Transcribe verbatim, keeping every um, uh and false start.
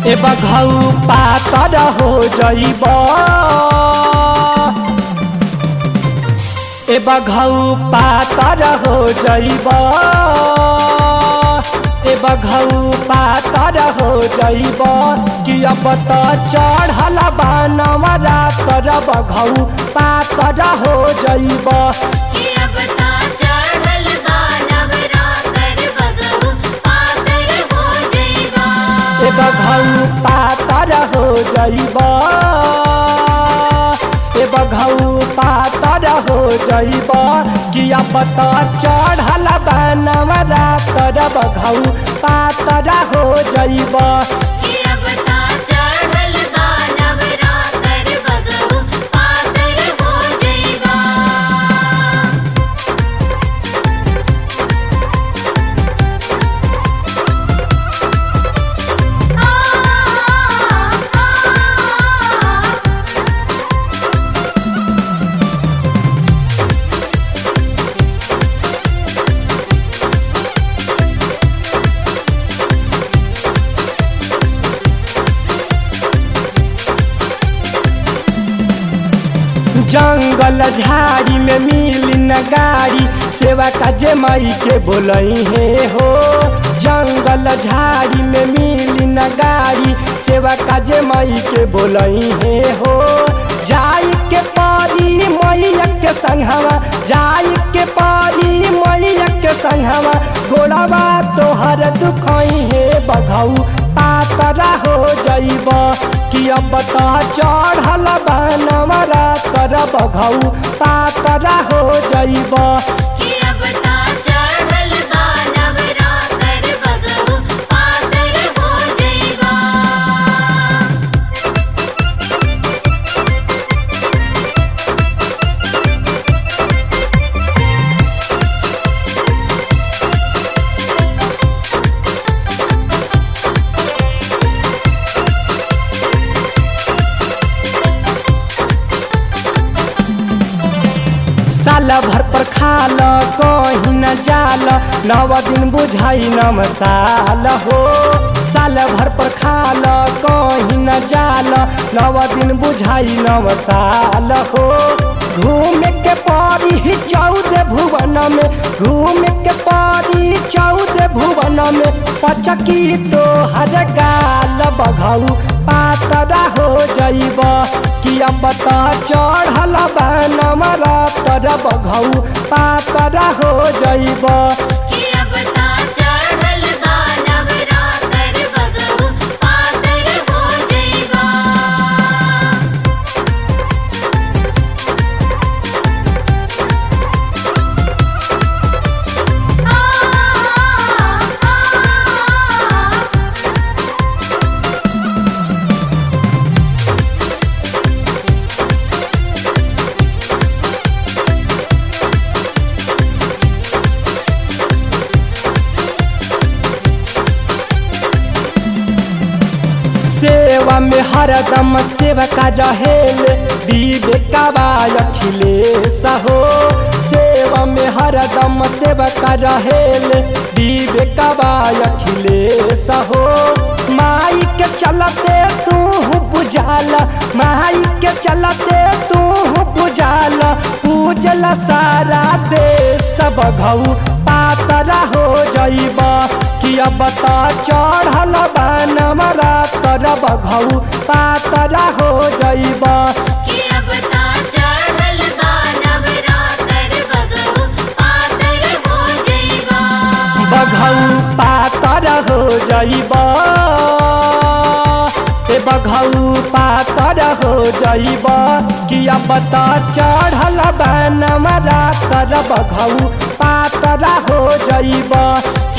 ए बघऊ पातर हो जइब ए बघऊ पातर हो जइब ए बघऊ पातर हो जइब कि अब त चढ़ल बनवा रातर बघऊ पातर हो जइब ए बघऊ पातर हो जइब ए बघऊ पातर हो जइब कि अब त चढ़ल बनवा रातर बघऊ पातर हो जइब जंगल झाड़ी में मिली न गाड़ी सेवा का जे मई के बोलई हे हो जंगल झाड़ी में मिली न गाड़ी सेवा का जे मई के बोलई हे हो जाई के पारी मैया के संघवा जाई के पारी मैया के संघवा गोलाबा तोहर दुखई हे बघऊ पातरा हो जइब कि अब त चढ़ल बनवा रातर बघऊ पातरा हो जइब साल भर पर खाल कहीं न जाल नव दिन बुझाई न मसाल हो साल भर पर खाल कहीं न जाल नव दिन बुझाई न मसाल हो घूमे के पारी चौदह भुवन में घूमे के पारी चौदह भुवन में पचकी तो हर गाल बघऊ पातरा हो जइब कि अब त चढ़ल बनवा रातर बघऊ पातरा हो जइब सेवा में हरदम सेवका रहेल विवेकवा अखिलेश हो सेवा में हरदम सेवका रहेल विवेकवा अखिलेश हो माई के चलते तू बुझाल माई के चलते तू बुझाल पूजल सारा देश बघऊ पातरा हो जइब कि अब त चढ़ल बनवा रातर बघऊ पातरा हो जइब बघऊ पातर हो जइब ए बघऊ पातर हो जइब कि अब त चढ़ल बनवा रातर बघऊ पातरा हो जइब।